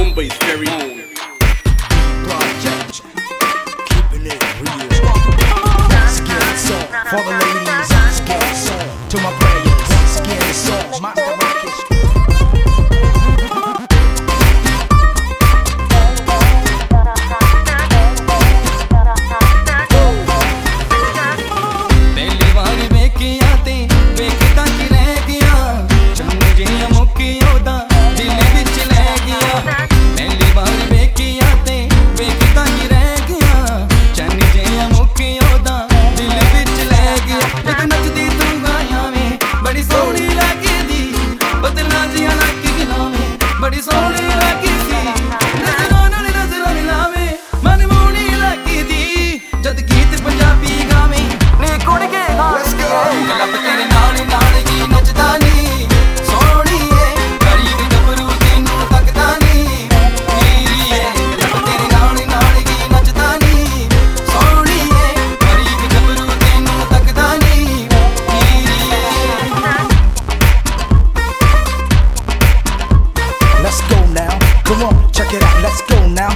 Mumbai's very own. Project, keeping it real. Skin song for the ladies. Skin song to my players. Skin song, Master Rakesh. Come on, check it out, let's go now.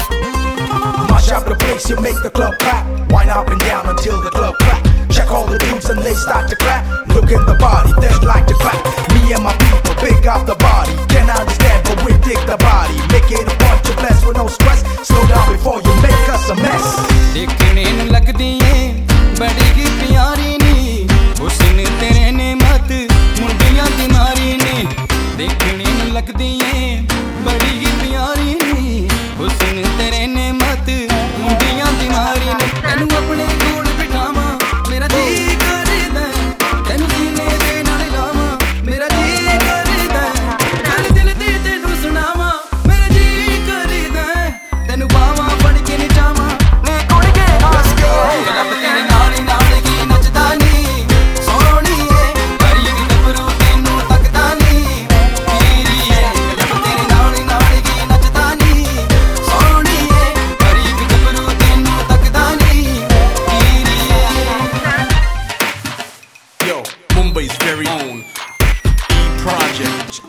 March out the place, you make the club clap. Wind up and down until the club clap. Check all the dudes and they start to clap. Look in the body, they like to clap. Me and my people pick up the body. Can't understand but we dig the body. Make it a bunch of bless with no stress. Slow down before you make us a mess. देखने ਨੂੰ ਲੱਗਦੀ ਏ ਬੜੀ ਹੀ ਪਿਆਰੀ ਨੀ ਹੁਸਨ ਤੇਰੇ ਨੇ ਮਤ ਮੁੰਡਿਆਂ ਦੀ ਮਾਰੀ ਨੀ ਦੇਖਣੇ ਨੂੰ ਲੱਗਦੀ ਏ ਬੜੀ ਹੀ ਪਿਆਰੀ ਨੀ ਹੁਸਨ ਤੇਰੇ ਨੇ ਮਤ ਮੁੰਡਿਆਂ ਦੀ ਮਾਰੀ ਨੀ ਤੈਨੂੰ ਆਪਣੇ ਕੋਲ ਬਿਠਾਵਾਂ ਮੇਰਾ ਜੀ ਕਰਦਾ ਤੈਨੂੰ ਸੀਨੇ ਦੇ ਨਾਲ ਲਾਵਾਂ ਮੇਰਾ ਜੀ ਕਰਦਾ ਗੱਲ ਦਿਲ ਤੇ ਤੈਨੂੰ ਸੁਣਾਵਾਂ ਮੇਰਾ ਜੀ ਕਰਦਾ ਤੈਨੂੰ ਬਾਵਾਂ ਫੜ ਕੇ ਨਚਾਵਾਂ ਨੇ ਕੁੜ ਕੇ ਹੱਸ ਕੇ ਰੱਬ ਤੇਰੇ ਨਾਲ ਹੀ ਨਾਲ ਕੀ ਨੱਚਦਾ ਨੀ ਸੋਹਣੀਏ ਪਰ ਇਹ ਗੱਭਰੂ ਤੈਨੂੰ ਤੱਕਦਾ ਨੀ ਹੀਰੀਏ ਰੱਬ ਤੇਰੇ ਨਾਲ ਹੀ ਨਾਲ ਕੀ ਨੱਚਦਾ ਨੀ ਸੋਹਣੀਏ ਪਰ ਇਹ ਗੱਭਰੂ ਤੈਨੂੰ ਤੱਕਦਾ ਨੀ ਹੀਰੀਏ Yo, Mumbai's very own. Project.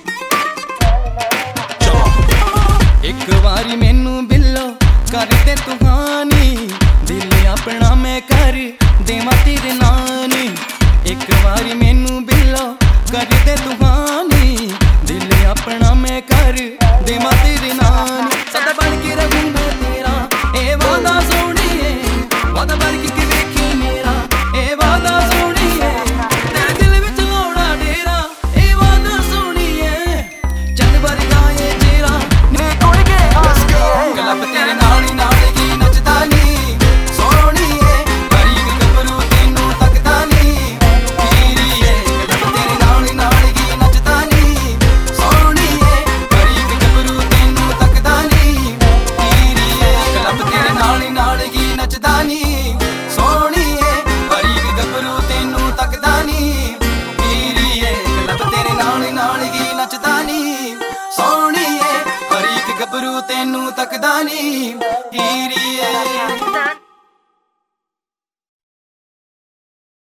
ਇੱਕ ਵਾਰੀ ਮੈਨੂੰ ਬਿੱਲੋ ਕਰ ਦੇ ਤੁਹਾਨੀ ਦਿਲ ਆਪਣਾ ਮੈਂ ਕਰ ਦੇਵਾਂ ਤੇਰੇ ਨਾਨੀ ਇੱਕ ਵਾਰੀ ਮੈਨੂੰ ਬਿੱਲੋ ਕਰ ਦੇ ਤੁਹਾਨੀ ਦਿਲ ਆਪਣਾ ਮੈਂ ਕਰ ਦੇਵਾਂ ਤੇਰੇ ਨਾਨੀ ਸਦਾ ਬਣ ਕੇ ਰਹੂੰ ਮੈਂ ਤੇਰਾ ਇਹ ਵਾਦਾ ਸੋਹਣੀਏ ਵਾਦਾ ਬਣ ਕੇ ਵੇਖੀ ਮੇਰਾ ਇਹ ਵਾਦਾ ਸੋਹਣੀਏ ਤੇਰੇ ਦਿਲ ਵਿੱਚ ਲਾਉਣਾ ਡੇਰਾ ਇਹ ਵਾਦਾ ਸੋਹਣੀਏ ਚੰਨ ਵਰਗਾ ਏ ਚਿਹਰਾ ਨੇ ਕੁੜ ਕੇ ਹੱਸ ਕੇ ਗਲਬ ਤੇਰੇ ਨਾਲ ਹੀ ਨਾਲ ਕੀ ਨੱਚਦਾ ਨੀ ਸੋਹਣੀਏ ਪਰ ਇਹ ਗੱਭਰੂ ਤੈਨੂੰ ਤੱਕਦਾ ਨੀ ਹੀਰੀਏ ਗਲਬ ਤੇਰੇ ਨਾਲ ਹੀ ਨਾਲ ਕੀ ਨੱਚਦਾ ਨੀ ਸੋਹਣੀਏ ਪਰ ਇਹ ਗੱਭਰੂ ਤੈਨੂੰ ਤੱਕਦਾ ਨੀ ਹੀਰੀਏ ਗਲਬ ਤੇਰੇ ਨਾਲ ਹੀ ਨਾਲ ਕੀ ਨੱਚਦਾ ਨੀ ਸੋਹਣੀਏ ਪਰ ਇਹ ਗੱਭਰੂ ਤੈਨੂੰ ਤੱਕਦਾ ਨੀ ਹੀਰੀਏ ਗਲਬ ਤੇਰੇ ਨਾਲ ਹੀ ਨਾਲ ਕੀ ਨੱਚਦਾ ਨੀ ਸੋਹਣੀਏ ਪਰ ਇੱਕ ਗੱਭਰੂ ਤੈਨੂੰ ਤੱਕਦਾ ਨੀ